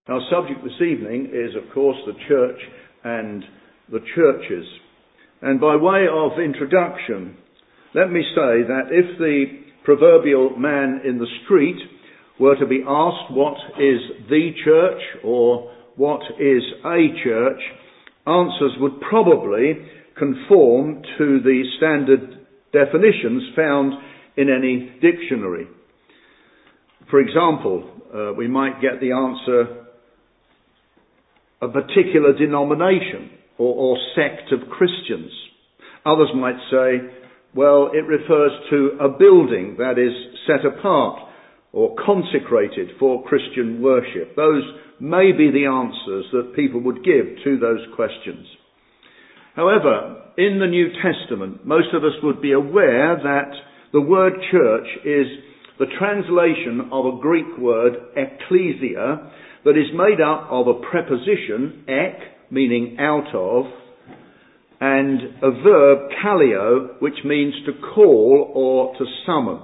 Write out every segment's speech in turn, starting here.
Our subject this evening is, of course, the church and the churches. And by way of introduction, let me say that if the proverbial man in the street were to be asked what is the church or what is a church, answers would probably conform to the standard definitions found in any dictionary. For example, we might get the answer, a particular denomination or sect of Christians. Others might say, well, it refers to a building that is set apart or consecrated for Christian worship. Those may be the answers that people would give to those questions. However, in the New Testament, most of us would be aware that the word church is the translation of a Greek word, ekklesia, that is made up of a preposition, ek, meaning out of, and a verb, kallio, which means to call or to summon.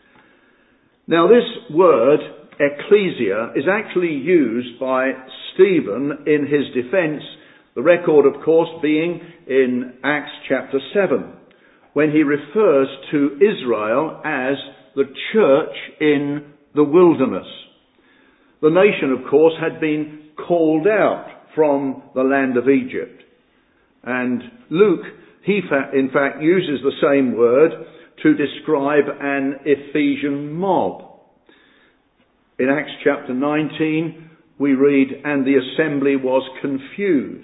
Now this word, ekklesia, is actually used by Stephen in his defence, the record, of course, being in Acts chapter 7, when he refers to Israel as the church in the wilderness. The nation, of course, had been called out from the land of Egypt. And Luke, he in fact uses the same word to describe an Ephesian mob. In Acts chapter 19, we read, and the assembly was confused.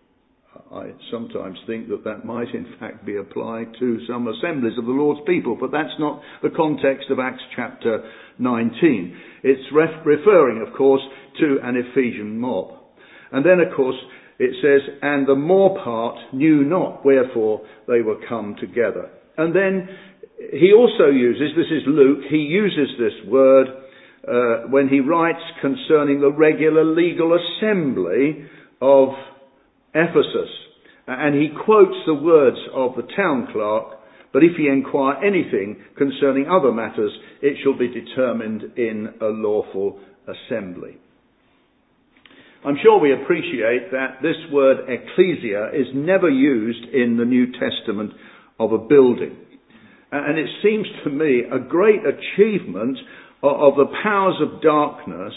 I sometimes think that might in fact be applied to some assemblies of the Lord's people, but that's not the context of Acts chapter 19. It's referring, of course, to an Ephesian mob. And then, of course, it says, and the more part knew not wherefore they were come together. And then he also uses, this is Luke, he uses this word when he writes concerning the regular legal assembly of Ephesus. And he quotes the words of the town clerk, but if ye inquire anything concerning other matters, it shall be determined in a lawful assembly. I'm sure we appreciate that this word ekklesia is never used in the New Testament of a building. And it seems to me a great achievement of the powers of darkness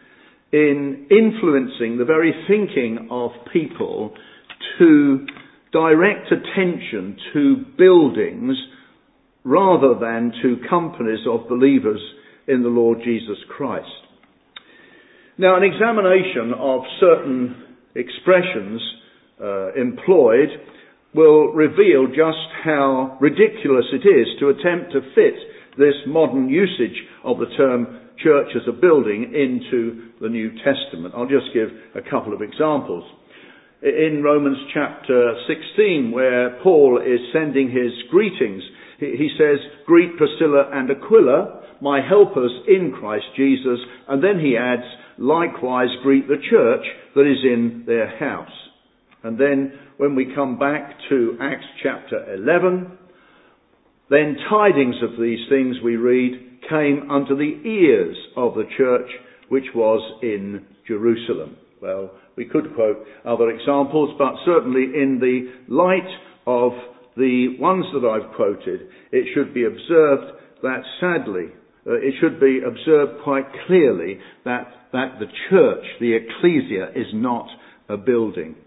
in influencing the very thinking of people to direct attention to buildings rather than to companies of believers in the Lord Jesus Christ. Now, an examination of certain expressions employed will reveal just how ridiculous it is to attempt to fit this modern usage of the term church as a building into the New Testament. I'll just give a couple of examples. In Romans chapter 16, where Paul is sending his greetings, he says, greet Priscilla and Aquila, my helpers in Christ Jesus, and then he adds, likewise greet the church that is in their house. And then when we come back to Acts chapter 11, then tidings of these things, we read, came unto the ears of the church which was in Jerusalem. Well, we could quote other examples, but certainly in the light of the ones that I've quoted, it should be observed that sadly, it should be observed quite clearly that the church, the ecclesia, is not a building.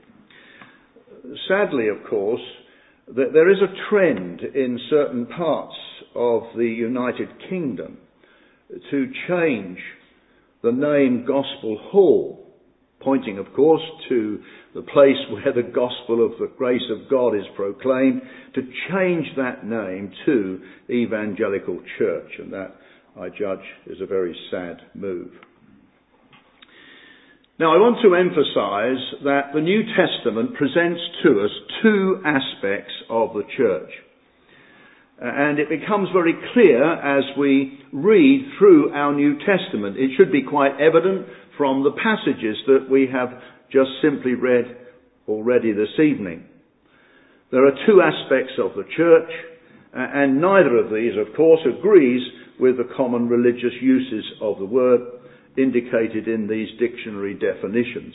Sadly, of course, that there is a trend in certain parts of the United Kingdom to change the name Gospel Hall, pointing, of course, to the place where the gospel of the grace of God is proclaimed, to change that name to Evangelical Church, and that, I judge, is a very sad move. Now, I want to emphasize that the New Testament presents to us two aspects of the church. And it becomes very clear as we read through our New Testament. It should be quite evident from the passages that we have just simply read already this evening. There are two aspects of the church, and neither of these, of course, agrees with the common religious uses of the word. indicated in these dictionary definitions.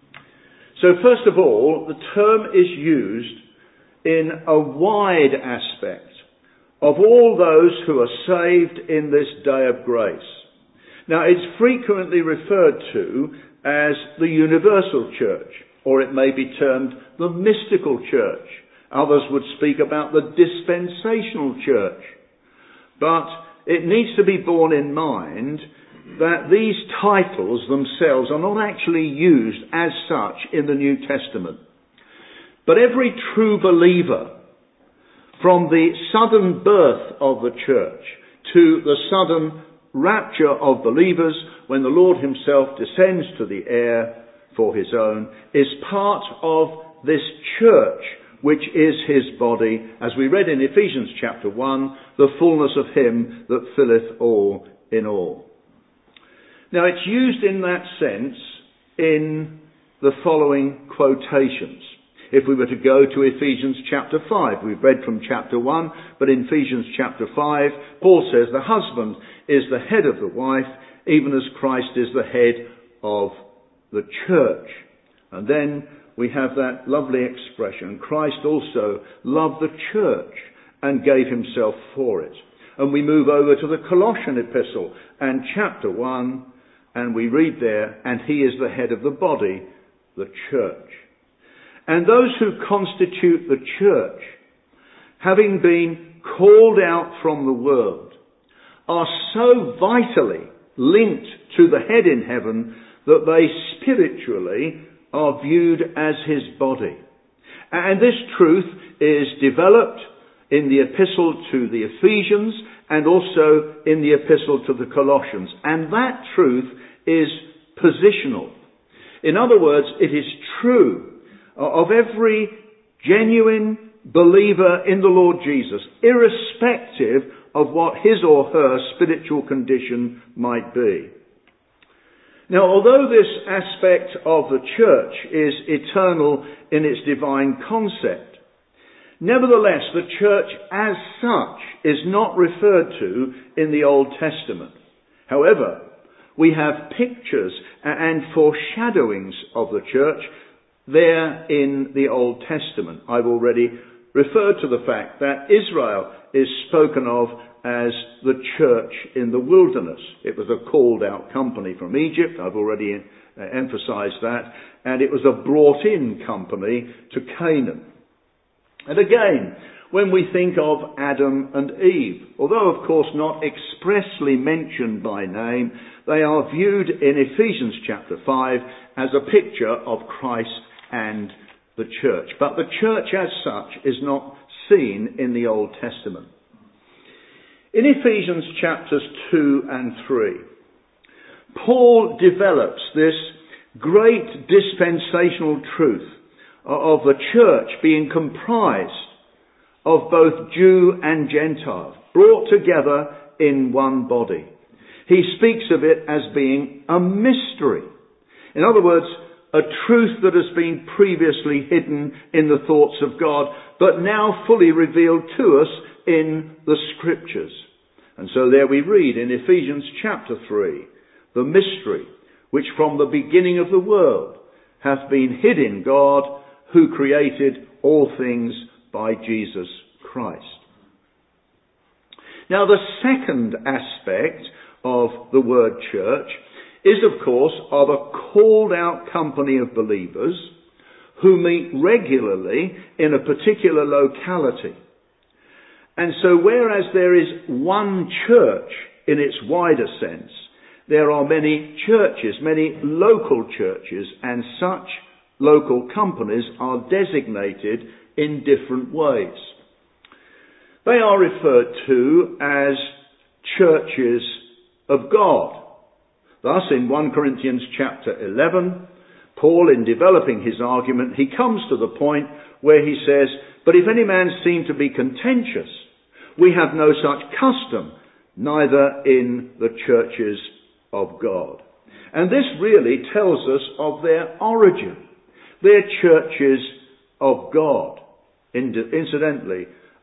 So first of all, the term is used in a wide aspect of all those who are saved in this day of grace. Now, it's frequently referred to as the universal church, or it may be termed the mystical church. Others would speak about the dispensational church. But it needs to be borne in mind that these titles themselves are not actually used as such in the New Testament. But every true believer, from the sudden birth of the church to the sudden rapture of believers when the Lord himself descends to the air for his own, is part of this church, which is his body, as we read in Ephesians chapter 1, the fullness of him that filleth all in all. Now, it's used in that sense in the following quotations. If we were to go to Ephesians chapter 5, we've read from chapter 1, but in Ephesians chapter 5, Paul says the husband is the head of the wife, even as Christ is the head of the church. And then we have that lovely expression, Christ also loved the church and gave himself for it. And we move over to the Colossian epistle and chapter 1, and we read there, and he is the head of the body, the church. And those who constitute the church, having been called out from the world, are so vitally linked to the head in heaven that they spiritually are viewed as his body. And this truth is developed in the epistle to the Ephesians and also in the epistle to the Colossians. And that truth is positional. In other words, it is true of every genuine believer in the Lord Jesus, irrespective of what his or her spiritual condition might be. Now, although this aspect of the church is eternal in its divine concept, nevertheless, the church as such is not referred to in the Old Testament. However, we have pictures and foreshadowings of the church there in the Old Testament. I've already referred to the fact that Israel is spoken of as the church in the wilderness. It was a called out company from Egypt. I've already emphasized that. And it was a brought in company to Canaan. And again, when we think of Adam and Eve, although of course not expressly mentioned by name, they are viewed in Ephesians chapter 5 as a picture of Christ and the church. But the church as such is not seen in the Old Testament. In Ephesians chapters 2 and 3, Paul develops this great dispensational truth of the church being comprised of both Jew and Gentile, brought together in one body. He speaks of it as being a mystery. In other words, a truth that has been previously hidden in the thoughts of God, but now fully revealed to us in the Scriptures. And so there we read in Ephesians chapter 3, the mystery which from the beginning of the world hath been hid in God, who created all things by Jesus Christ. Now, the second aspect of the word church is, of course, of a called out company of believers who meet regularly in a particular locality. And so whereas there is one church in its wider sense, there are many churches, many local churches, and such local companies are designated in different ways. They are referred to as churches of God. Thus, in 1 Corinthians chapter 11, Paul, in developing his argument, he comes to the point where he says, "But if any man seem to be contentious, we have no such custom, neither in the churches of God." And this really tells us of their origin. They're churches of God. Incidentally,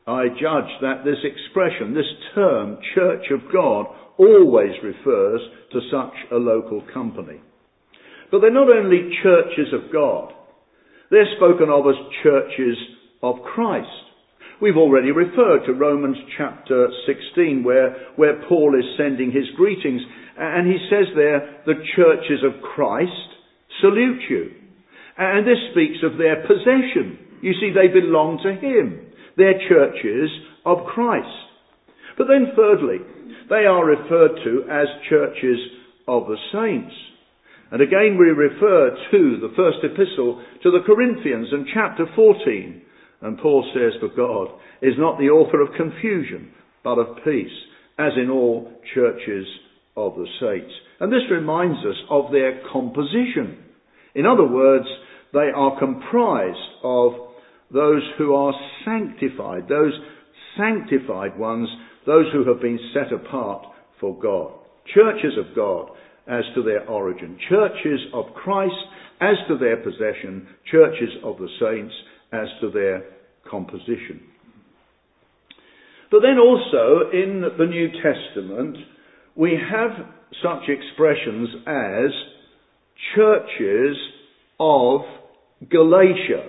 I judge that this expression, this term, Church of God, always refers to such a local company. But they're not only churches of God. They're spoken of as churches of Christ. We've already referred to Romans chapter 16 where Paul is sending his greetings. And he says there, the churches of Christ salute you. And this speaks of their possession. You see, they belong to him. They're churches of Christ. But then thirdly, they are referred to as churches of the saints. And again we refer to the first epistle to the Corinthians in chapter 14. And Paul says, for God is not the author of confusion, but of peace, as in all churches of the saints. And this reminds us of their composition. In other words, they are comprised of those who are sanctified, those sanctified ones, those who have been set apart for God. Churches of God as to their origin. Churches of Christ as to their possession. Churches of the saints as to their composition. But then also in the New Testament we have such expressions as churches of Galatia.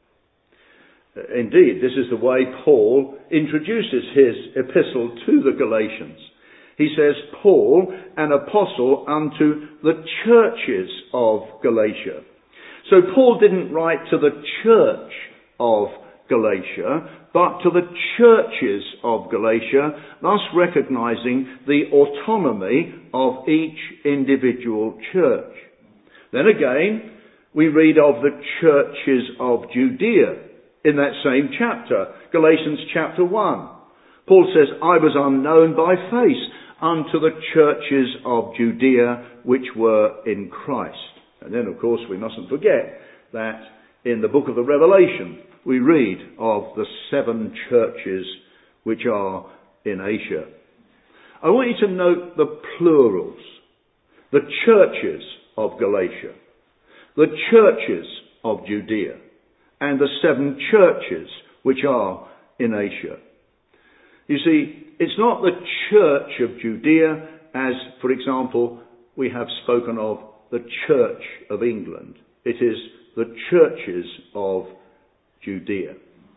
Indeed, this is the way Paul introduces his epistle to the Galatians. He says, Paul, an apostle unto the churches of Galatia. So Paul didn't write to the church of Galatia, but to the churches of Galatia, thus recognizing the autonomy of each individual church. Then again, we read of the churches of Judea in that same chapter, Galatians chapter 1. Paul says, I was unknown by face unto the churches of Judea which were in Christ. And then, of course, we mustn't forget that in the book of the Revelation, we read of the 7 churches which are in Asia. I want you to note the plurals. The churches of Galatia, the churches of Judea, and the 7 churches which are in Asia. You see, it's not the church of Judea as, for example, we have spoken of the Church of England. It is the churches of Judea.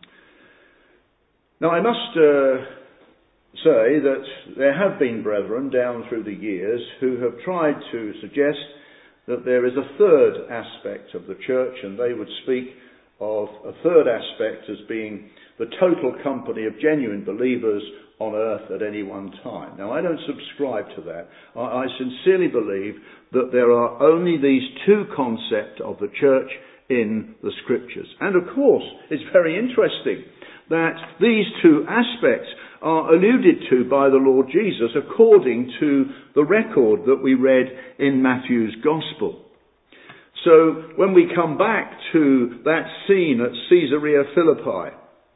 Now I must say that there have been brethren down through the years who have tried to suggest that there is a third aspect of the church, and they would speak of a third aspect as being the total company of genuine believers on earth at any one time. Now, I don't subscribe to that. I sincerely believe that there are only these 2 concepts of the church in the Scriptures. And of course, it's very interesting that these 2 aspects are alluded to by the Lord Jesus according to the record that we read in Matthew's Gospel. So when we come back to that scene at Caesarea Philippi,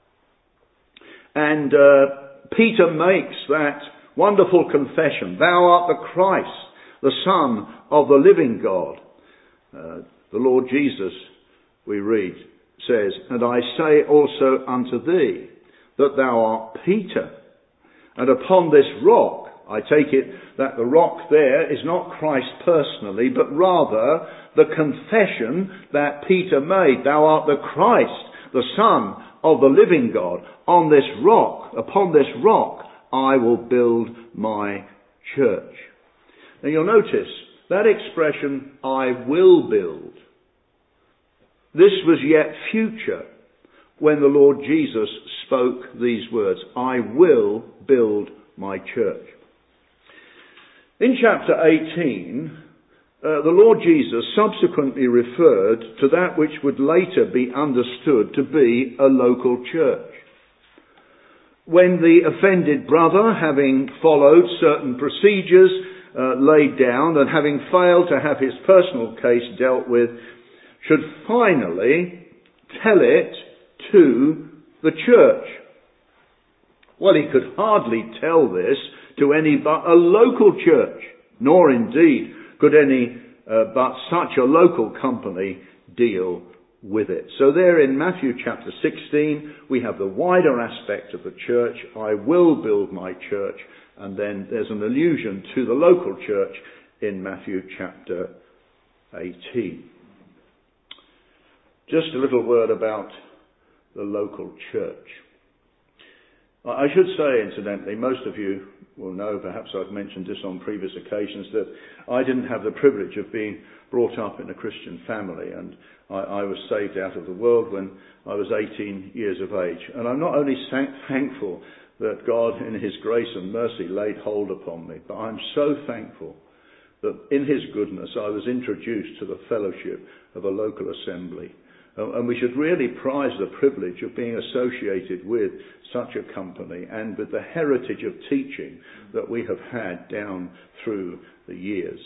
and Peter makes that wonderful confession, thou art the Christ, the Son of the living God. The Lord Jesus, we read, says, and I say also unto thee that thou art Peter, and upon this rock, I take it that the rock there is not Christ personally, but rather the confession that Peter made, thou art the Christ, the Son of the living God. On this rock, upon this rock, I will build my church. Now you'll notice that expression, I will build. This was yet future when the Lord Jesus spoke these words, I will build my church. In chapter 18, the Lord Jesus subsequently referred to that which would later be understood to be a local church. When the offended brother, having followed certain procedures laid down and having failed to have his personal case dealt with, should finally tell it to the church. Well, he could hardly tell this to any but a local church, nor indeed could any but such a local company deal with it. So there in Matthew chapter 16, we have the wider aspect of the church. I will build my church. And then there's an allusion to the local church in Matthew chapter 18. Just a little word about the local church. I should say, incidentally, most of you will know, perhaps I've mentioned this on previous occasions, that I didn't have the privilege of being brought up in a Christian family, and I was saved out of the world when I was 18 years of age. And I'm not only thankful that God in his grace and mercy laid hold upon me, but I'm so thankful that in his goodness I was introduced to the fellowship of a local assembly. And we should really prize the privilege of being associated with such a company and with the heritage of teaching that we have had down through the years.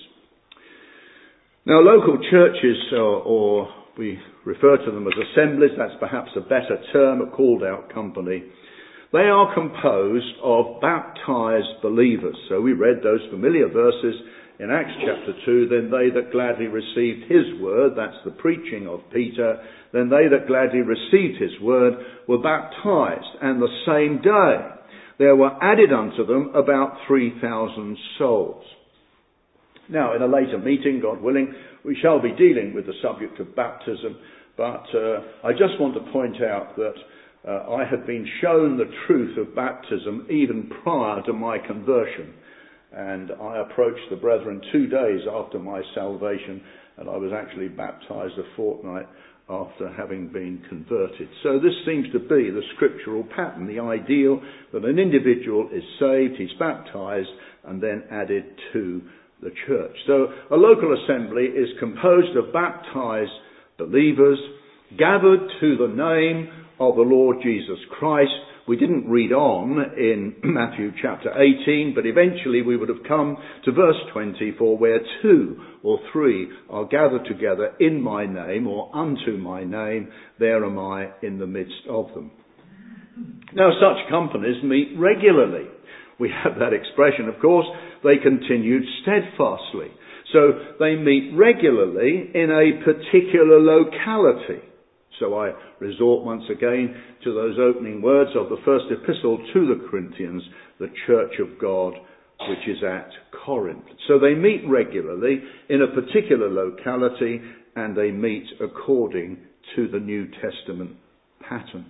Now, local churches, or we refer to them as assemblies, that's perhaps a better term, a called out company. They are composed of baptized believers. So we read those familiar verses in Acts chapter 2, then they that gladly received his word, that's the preaching of Peter, then they that gladly received his word were baptized, and the same day there were added unto them about 3,000 souls. Now, in a later meeting, God willing, we shall be dealing with the subject of baptism, but I just want to point out that I had been shown the truth of baptism even prior to my conversion. And I approached the brethren 2 days after my salvation, and I was actually baptized a fortnight after having been converted. So this seems to be the scriptural pattern, the ideal that an individual is saved, he's baptized, and then added to the church. So a local assembly is composed of baptized believers gathered to the name of the Lord Jesus Christ. We didn't read on in Matthew chapter 18, but eventually we would have come to verse 20, for where 2 or 3 are gathered together in my name or unto my name, there am I in the midst of them. Now, such companies meet regularly. We have that expression, of course, they continued steadfastly. So they meet regularly in a particular locality. So I resort once again to those opening words of the first epistle to the Corinthians, the church of God, which is at Corinth. So they meet regularly in a particular locality, and they meet according to the New Testament pattern.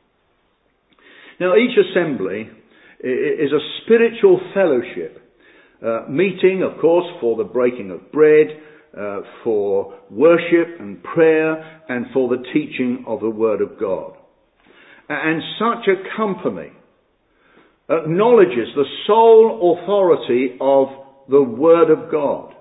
Now, each assembly is a spiritual fellowship, meeting, of course, for the breaking of bread, for worship and prayer, and for the teaching of the Word of God. And such a company acknowledges the sole authority of the Word of God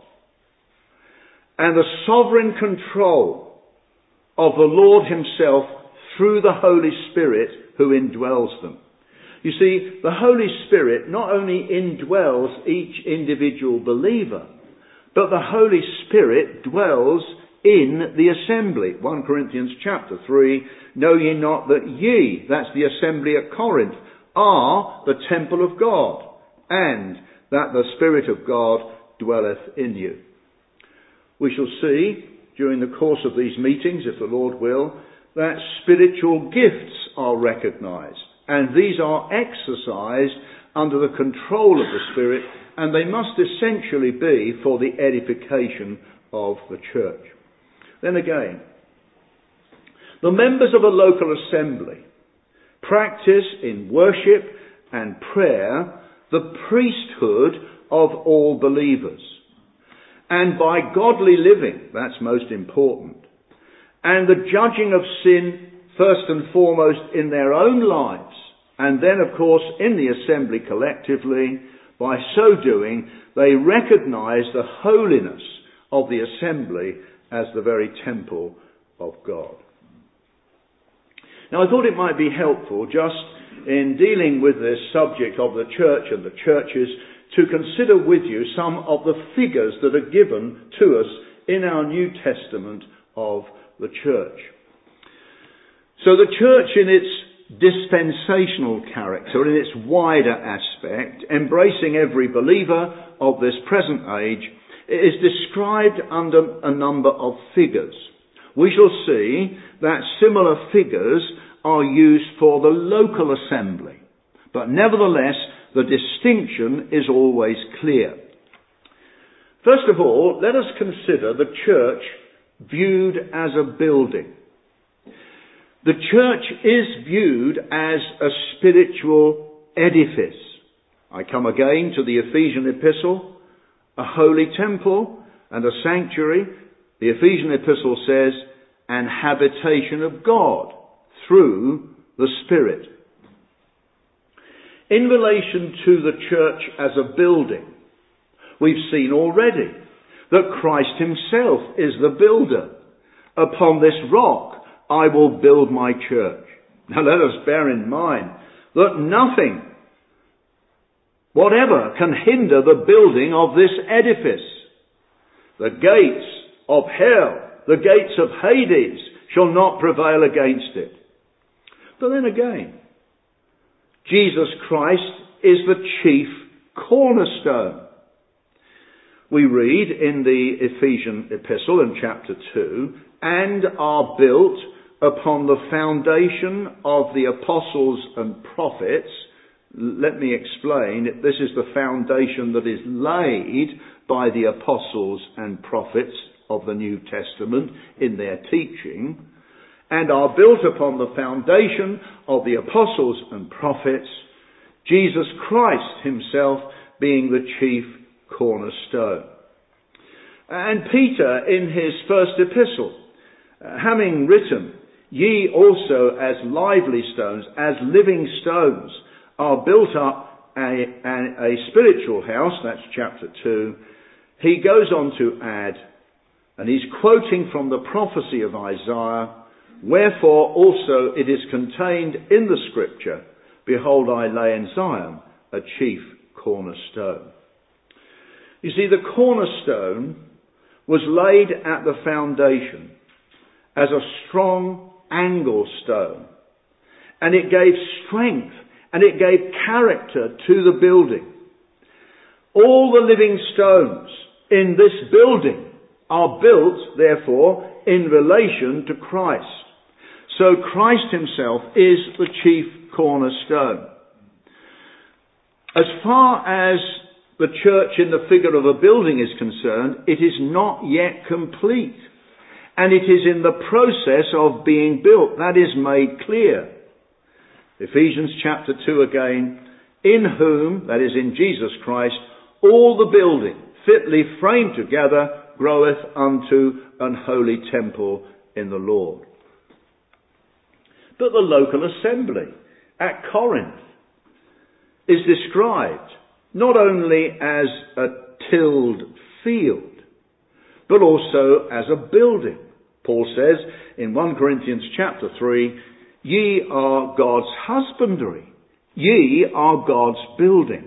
and the sovereign control of the Lord himself through the Holy Spirit who indwells them. You see, the Holy Spirit not only indwells each individual believer, but the Holy Spirit dwells in the assembly. 1 Corinthians chapter 3, know ye not that ye, that's the assembly at Corinth, are the temple of God, and that the Spirit of God dwelleth in you. We shall see during the course of these meetings, if the Lord will, that spiritual gifts are recognized, and these are exercised under the control of the Spirit, and they must essentially be for the edification of the church. Then again, the members of a local assembly practice in worship and prayer the priesthood of all believers. And by godly living, that's most important, and the judging of sin first and foremost in their own lives, and then of course in the assembly collectively, by so doing, they recognize the holiness of the assembly as the very temple of God. Now, I thought it might be helpful, just in dealing with this subject of the church and the churches, to consider with you some of the figures that are given to us in our New Testament of the church. So the church in its dispensational character, in its wider aspect, embracing every believer of this present age, is described under a number of figures. we shall see that similar figures are used for the local assembly. But nevertheless, the distinction is always clear. First of all, let us consider the church viewed as a building. The church is viewed as a spiritual edifice. I come again to the Ephesian epistle, a holy temple and a sanctuary. The Ephesian epistle says, an habitation of God through the Spirit. In relation to the church as a building, we've seen already that Christ himself is the builder. Upon this rock I will build my church. Now let us bear in mind that nothing whatever can hinder the building of this edifice. The gates of hell, the gates of Hades shall not prevail against it. But then again, Jesus Christ is the chief cornerstone. We read in the Ephesian epistle in chapter 2, and are built upon the foundation of the apostles and prophets. Let me explain. This is the foundation that is laid by the apostles and prophets of the New Testament in their teaching, and are built upon the foundation of the apostles and prophets, Jesus Christ himself being the chief cornerstone. And Peter, in his first epistle, having written, ye also as lively stones, as living stones, are built up a spiritual house, that's chapter 2, he goes on to add, and he's quoting from the prophecy of Isaiah, wherefore also it is contained in the scripture, behold, I lay in Zion a chief cornerstone. You see, the cornerstone was laid at the foundation as a strong angle stone, and it gave strength and it gave character to the building. All the living stones in this building are built, therefore, in relation to Christ. So Christ himself is the chief cornerstone. As far as the church in the figure of a building is concerned, it is not yet complete. And it is in the process of being built. That is made clear. Ephesians chapter 2 again, in whom, that is in Jesus Christ, all the building fitly framed together groweth unto an holy temple in the Lord. But the local assembly at Corinth is described not only as a tilled field, but also as a building. Paul says in 1 Corinthians chapter 3, ye are God's husbandry, ye are God's building.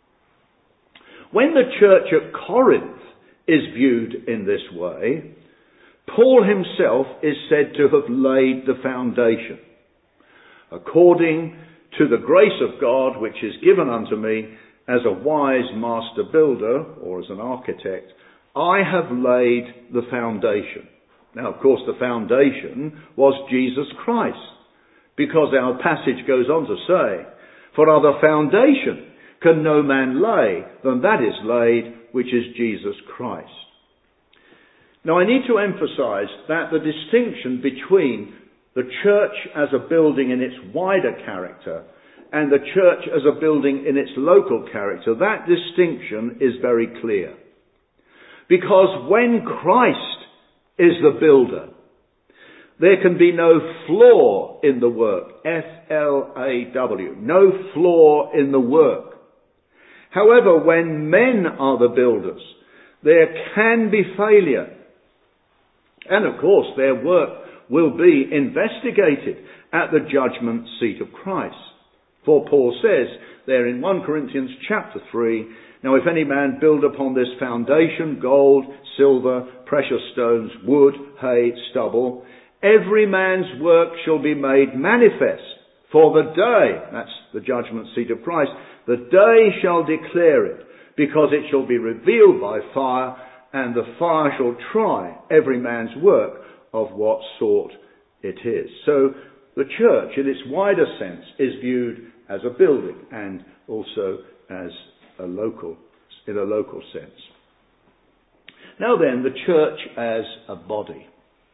When the church at Corinth is viewed in this way, Paul himself is said to have laid the foundation. According to the grace of God which is given unto me as a wise master builder, or as an architect, I have laid the foundation. Now, of course, the foundation was Jesus Christ, because our passage goes on to say, for other foundation can no man lay than that is laid, which is Jesus Christ. Now, I need to emphasize that the distinction between the church as a building in its wider character and the church as a building in its local character, that distinction is very clear. Because when Christ is the builder, there can be no flaw in the work. F-L-A-W. No flaw in the work. However, when men are the builders, there can be failure. And of course, their work will be investigated at the judgment seat of Christ. For Paul says there in 1 Corinthians chapter 3, now if any man build upon this foundation, gold, silver, precious stones, wood, hay, stubble, every man's work shall be made manifest. For the day, that's the judgment seat of Christ, the day shall declare it, because it shall be revealed by fire, and the fire shall try every man's work of what sort it is. So the church, in its wider sense, is viewed as a building and also as in a local sense. Now then, the church as a body.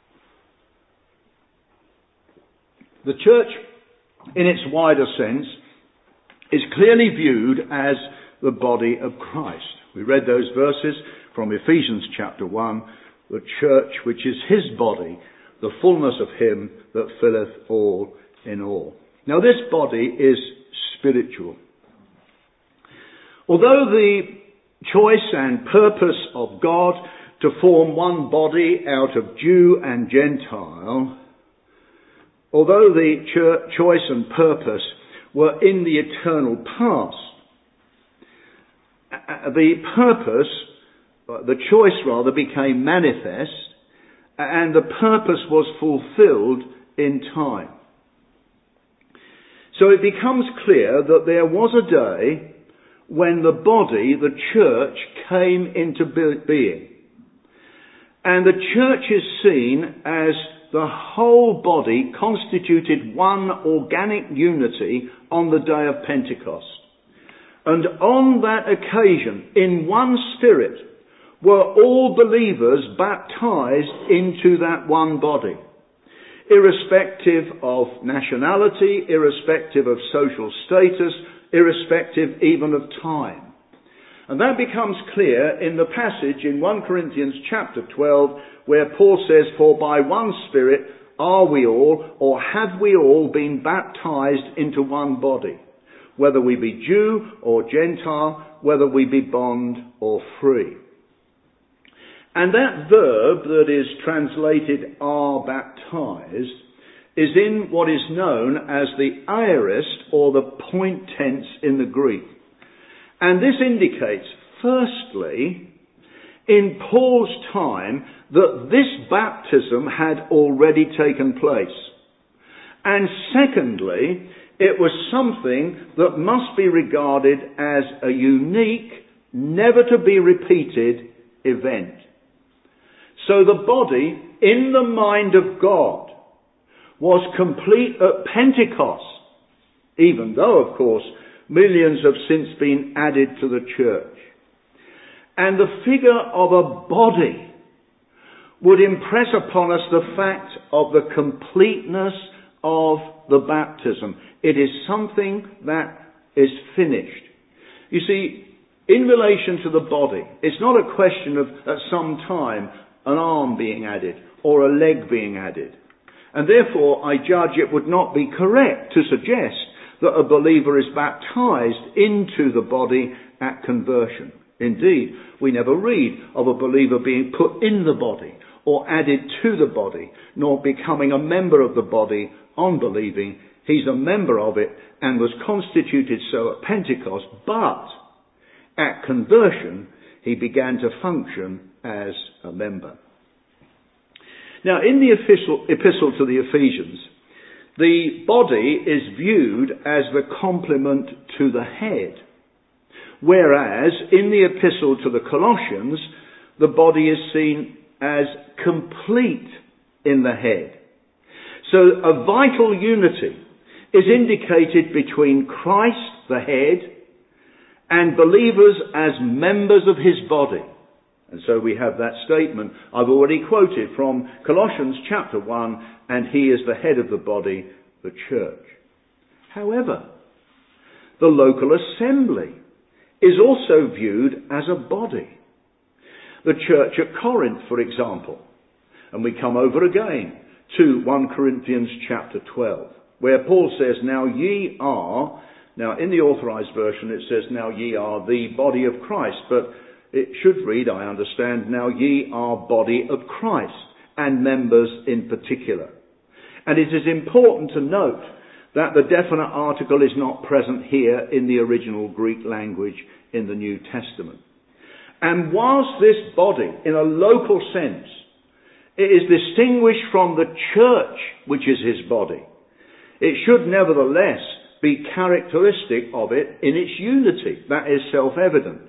The church, in its wider sense, is clearly viewed as the body of Christ. We read those verses from Ephesians chapter 1, the church which is his body, the fullness of him that filleth all in all. Now this body is spiritual. Although the choice and purpose of God to form one body out of Jew and Gentile, although the choice and purpose were in the eternal past, the choice became manifest, and the purpose was fulfilled in time. So it becomes clear that there was a day when the body, the church, came into being. And the church is seen as the whole body constituted one organic unity on the day of Pentecost. And on that occasion, in one spirit, were all believers baptized into that one body, irrespective of nationality, irrespective of social status, irrespective even of time. And that becomes clear in the passage in 1 Corinthians chapter 12, where Paul says, "For by one Spirit are we all, or have we all been baptized into one body, whether we be Jew or Gentile, whether we be bond or free." And that verb that is translated "are baptized" is in what is known as the aorist, or the point tense in the Greek. And this indicates, firstly, in Paul's time, that this baptism had already taken place. And secondly, it was something that must be regarded as a unique, never to be repeated event. So the body, in the mind of God, was complete at Pentecost, even though, of course, millions have since been added to the church. And the figure of a body would impress upon us the fact of the completeness of the baptism. It is something that is finished. You see, in relation to the body, it's not a question of, at some time, an arm being added or a leg being added. And therefore, I judge it would not be correct to suggest that a believer is baptized into the body at conversion. Indeed, we never read of a believer being put in the body or added to the body, nor becoming a member of the body on believing. He's a member of it and was constituted so at Pentecost, but at conversion he began to function as a member. Now, in the epistle to the Ephesians, the body is viewed as the complement to the head, whereas in the epistle to the Colossians, the body is seen as complete in the head. So a vital unity is indicated between Christ, the head, and believers as members of his body. And so we have that statement I've already quoted from Colossians chapter 1, and he is the head of the body, the church. However, the local assembly is also viewed as a body. The church at Corinth, for example, and we come over again to 1 Corinthians chapter 12, where Paul says, now in the authorized version it says, now ye are the body of Christ, but it should read, I understand, now ye are body of Christ, and members in particular. And it is important to note that the definite article is not present here in the original Greek language in the New Testament. And whilst this body, in a local sense, it is distinguished from the church, which is his body, it should nevertheless be characteristic of it in its unity. That is self-evident.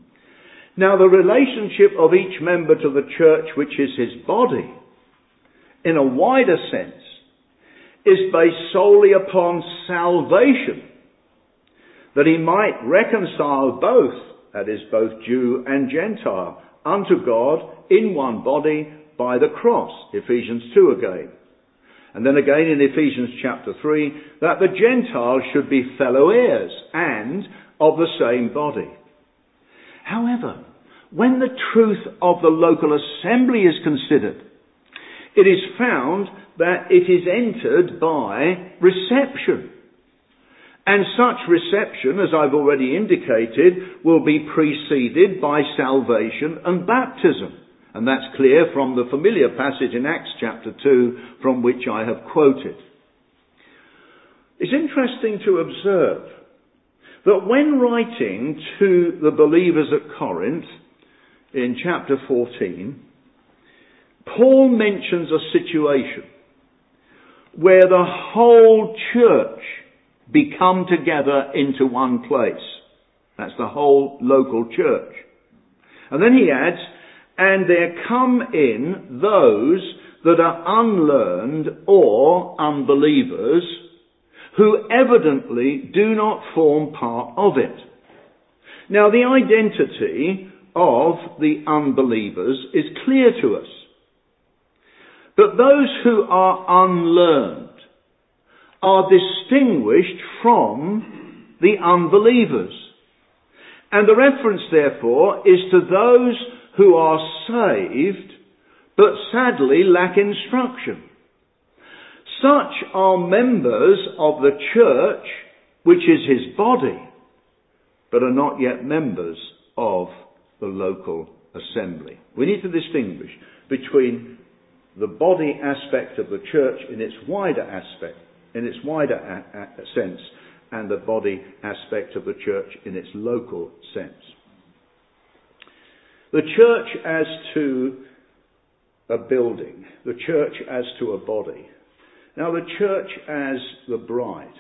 Now, the relationship of each member to the church, which is his body, in a wider sense, is based solely upon salvation, that he might reconcile both, that is, both Jew and Gentile, unto God in one body by the cross. Ephesians 2 again. And then again in Ephesians chapter 3, that the Gentiles should be fellow heirs and of the same body. However, when the truth of the local assembly is considered, it is found that it is entered by reception. And such reception, as I've already indicated, will be preceded by salvation and baptism. And that's clear from the familiar passage in Acts chapter 2 from which I have quoted. It's interesting to observe that when writing to the believers at Corinth in chapter 14, Paul mentions a situation where the whole church become together into one place. That's the whole local church. And then he adds, and there come in those that are unlearned or unbelievers who evidently do not form part of it. Now the identity of the unbelievers is clear to us. But those who are unlearned are distinguished from the unbelievers. And the reference, therefore, is to those who are saved, but sadly lack instruction. Such are members of the church, which is his body, but are not yet members of the local assembly. We need to distinguish between the body aspect of the church in its wider aspect, in its wider sense, and the body aspect of the church in its local sense. The church as to a building, the church as to a body. Now the church as the bride.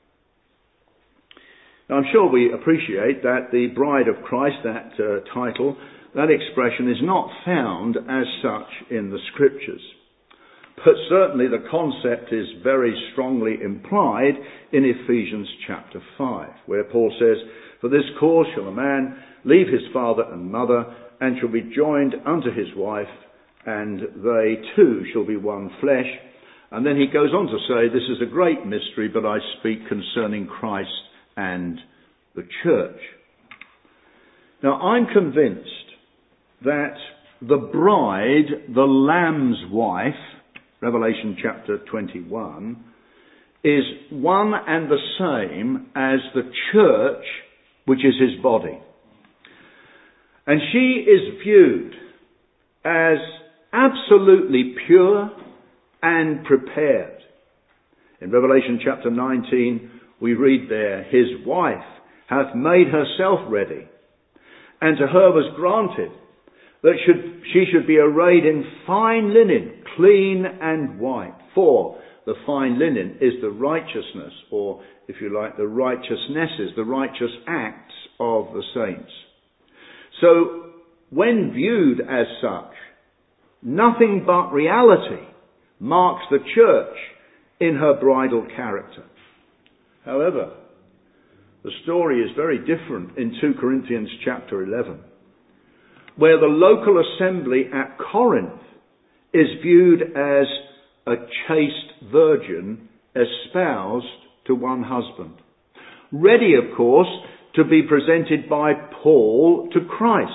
Now I'm sure we appreciate that the bride of Christ, that title, that expression is not found as such in the scriptures. But certainly the concept is very strongly implied in Ephesians chapter 5, where Paul says, for this cause shall a man leave his father and mother, and shall be joined unto his wife, and they two shall be one flesh. And then he goes on to say, this is a great mystery, but I speak concerning Christ and the church. Now I'm convinced that the bride, the Lamb's wife, Revelation chapter 21, is one and the same as the church, which is his body. And she is viewed as absolutely pure and prepared. In Revelation chapter 19, we read there, his wife hath made herself ready, and to her was granted that she should be arrayed in fine linen, clean and white. For the fine linen is the righteousness, or if you like, the righteousnesses, the righteous acts of the saints. So, when viewed as such, nothing but reality marks the church in her bridal character. However, the story is very different in 2 Corinthians chapter 11, where the local assembly at Corinth is viewed as a chaste virgin espoused to one husband, ready, of course, to be presented by Paul to Christ.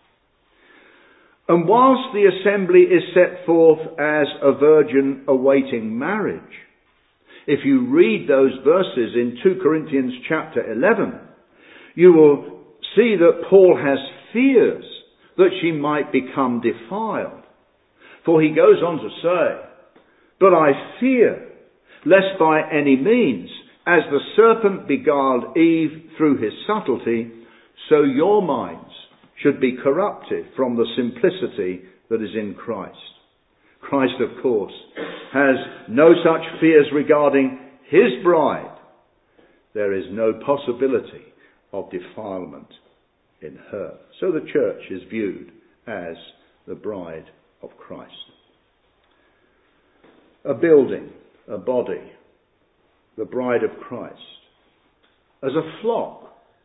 And whilst the assembly is set forth as a virgin awaiting marriage, if you read those verses in 2 Corinthians chapter 11, you will see that Paul has fears that she might become defiled. For he goes on to say, but I fear, lest by any means, as the serpent beguiled Eve through his subtlety, so your minds should be corrupted from the simplicity that is in Christ. Christ, of course, has no such fears regarding his bride. There is no possibility of defilement in her. So the church is viewed as the bride of Christ. a building, a body, the bride of Christ, as a flock.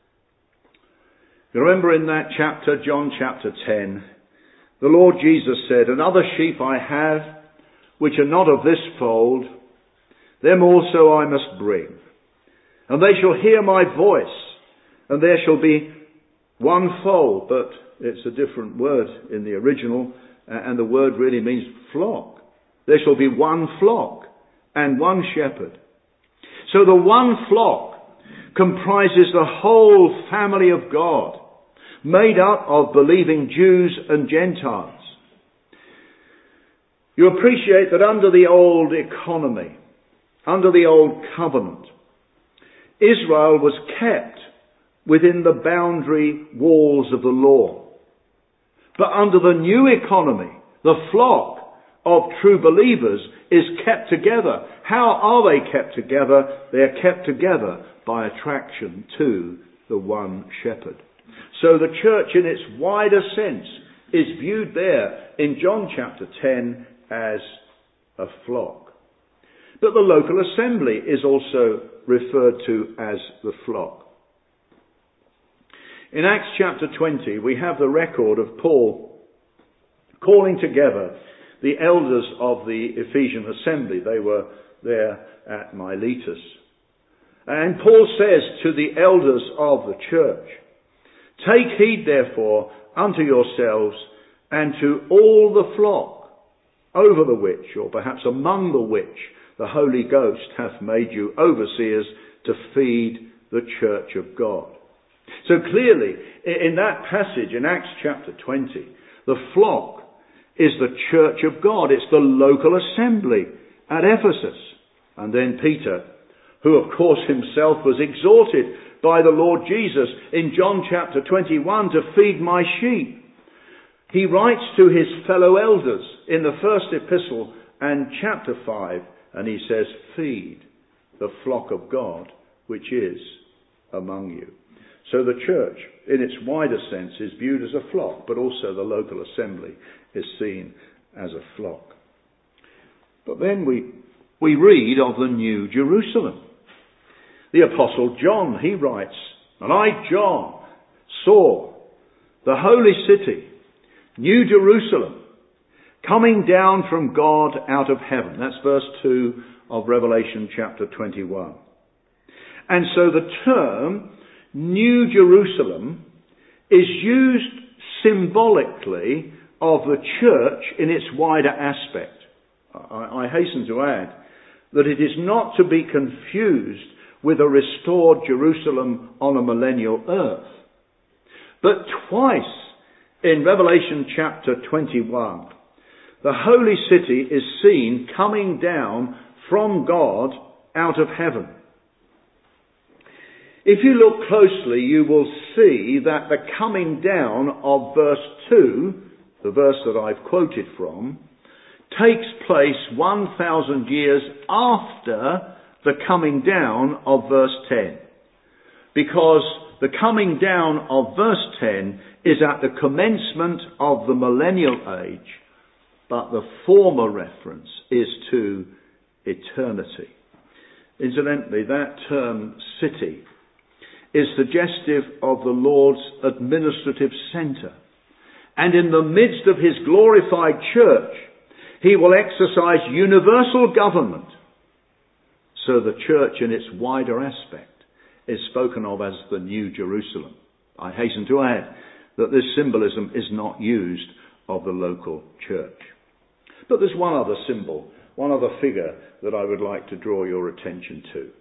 You remember in that chapter, John chapter 10, the Lord Jesus said, "And other sheep I have, which are not of this fold, them also I must bring. And they shall hear my voice, and there shall be one fold," but it's a different word in the original, and the word really means flock. There shall be one flock and one shepherd. So the one flock comprises the whole family of God, made up of believing Jews and Gentiles. You appreciate that under the old economy, under the old covenant, Israel was kept within the boundary walls of the law. But under the new economy, the flock of true believers is kept together. How are they kept together? They are kept together by attraction to the one shepherd. So the church in its wider sense is viewed there in John chapter 10 as a flock. But the local assembly is also referred to as the flock. In Acts chapter 20, we have the record of Paul calling together the elders of the Ephesian assembly. They were there at Miletus. And Paul says to the elders of the church, "Take heed therefore unto yourselves and to all the flock, over the which, or perhaps among the which, the Holy Ghost hath made you overseers to feed the church of God." So clearly, in that passage in Acts chapter 20, the flock is the church of God. It's the local assembly at Ephesus. And then Peter, who of course himself was exhorted by the Lord Jesus in John chapter 21 to feed my sheep. He writes to his fellow elders in the first epistle and chapter 5, and he says, "Feed the flock of God which is among you." So the church, in its wider sense, is viewed as a flock, but also the local assembly is seen as a flock. But then we read of the New Jerusalem. The Apostle John, he writes, "And I, John, saw the holy city, New Jerusalem, coming down from God out of heaven." That's verse 2 of Revelation chapter 21. And so the term New Jerusalem is used symbolically of the church in its wider aspect. I hasten to add that it is not to be confused with a restored Jerusalem on a millennial earth. But twice in Revelation chapter 21, the holy city is seen coming down from God out of heaven. If you look closely, you will see that the coming down of verse 2, the verse that I've quoted from, takes place 1,000 years after the coming down of verse 10. Because the coming down of verse 10 is at the commencement of the millennial age, but the former reference is to eternity. Incidentally, that term city is suggestive of the Lord's administrative centre. And in the midst of his glorified church, he will exercise universal government. So the church in its wider aspect is spoken of as the New Jerusalem. I hasten to add that this symbolism is not used of the local church. But there's one other symbol, one other figure that I would like to draw your attention to.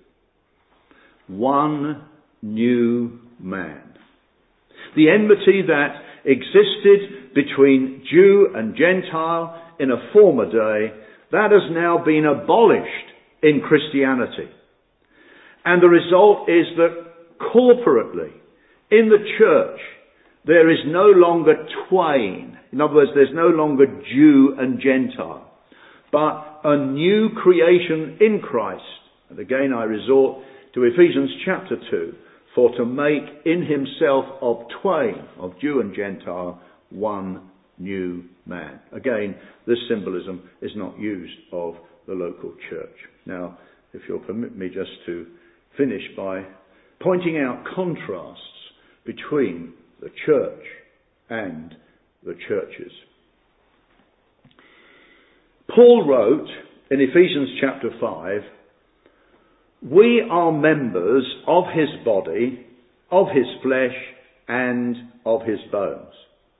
One new man. The enmity that existed between Jew and Gentile in a former day, that has now been abolished in Christianity. And the result is that corporately, in the church, there is no longer twain. In other words, there's no longer Jew and Gentile, but a new creation in Christ. And again, I resort to Ephesians chapter 2, for to make in himself of twain, of Jew and Gentile, one new man. Again, this symbolism is not used of the local church. Now, if you'll permit me just to finish by pointing out contrasts between the church and the churches. Paul wrote in Ephesians chapter 5, "We are members of his body, of his flesh, and of his bones."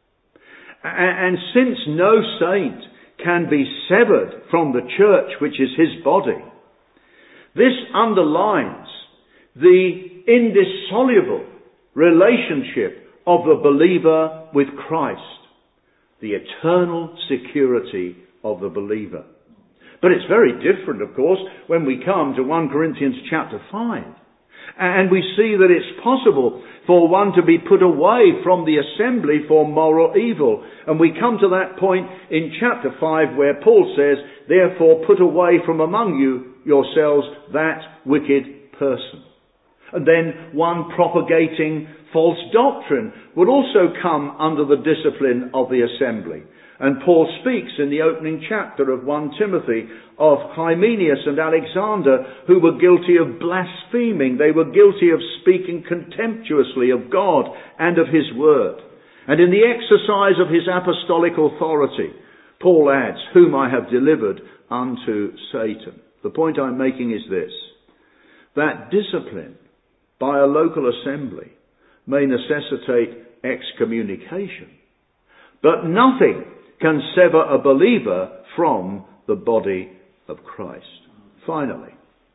And since no saint can be severed from the church, which is his body, this underlines the indissoluble relationship of the believer with Christ, the eternal security of the believer. But it's very different, of course, when we come to 1 Corinthians chapter 5. And we see that it's possible for one to be put away from the assembly for moral evil. And we come to that point in chapter 5 where Paul says, "Therefore put away from among you yourselves that wicked person." And then one propagating false doctrine would also come under the discipline of the assembly. And Paul speaks in the opening chapter of 1 Timothy of Hymenaeus and Alexander, who were guilty of blaspheming. They were guilty of speaking contemptuously of God and of his word. And in the exercise of his apostolic authority, Paul adds, "whom I have delivered unto Satan." The point I'm making is this, that discipline by a local assembly may necessitate excommunication, but nothing can sever a believer from the body of Christ. Finally,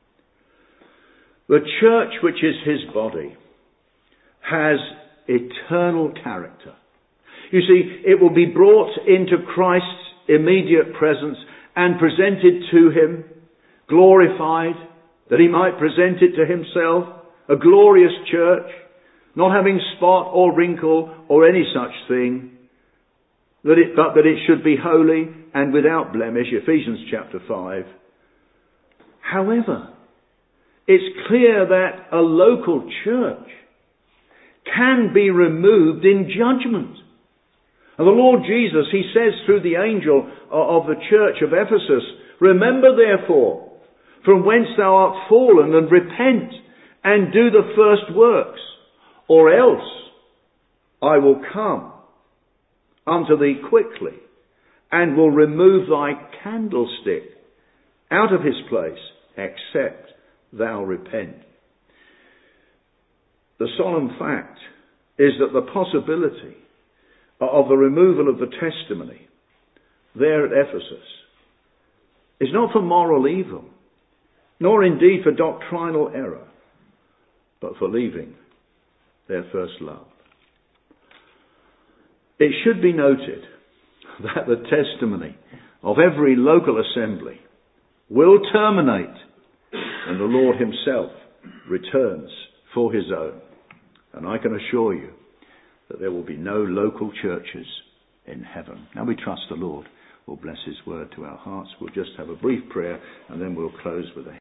the church, which is his body, has eternal character. You see, it will be brought into Christ's immediate presence and presented to him, glorified, that he might present it to himself, a glorious church, not having spot or wrinkle or any such thing, but that it should be holy and without blemish, Ephesians chapter 5. However, it's clear that a local church can be removed in judgment. And the Lord Jesus, he says through the angel of the church of Ephesus, "Remember therefore from whence thou art fallen, and repent and do the first works, or else I will come unto thee quickly, and will remove thy candlestick out of his place, except thou repent." The solemn fact is that the possibility of the removal of the testimony there at Ephesus is not for moral evil, nor indeed for doctrinal error, but for leaving their first love. It should be noted that the testimony of every local assembly will terminate when the Lord himself returns for his own. And I can assure you that there will be no local churches in heaven. Now we trust the Lord will bless his word to our hearts. We'll just have a brief prayer and then we'll close with a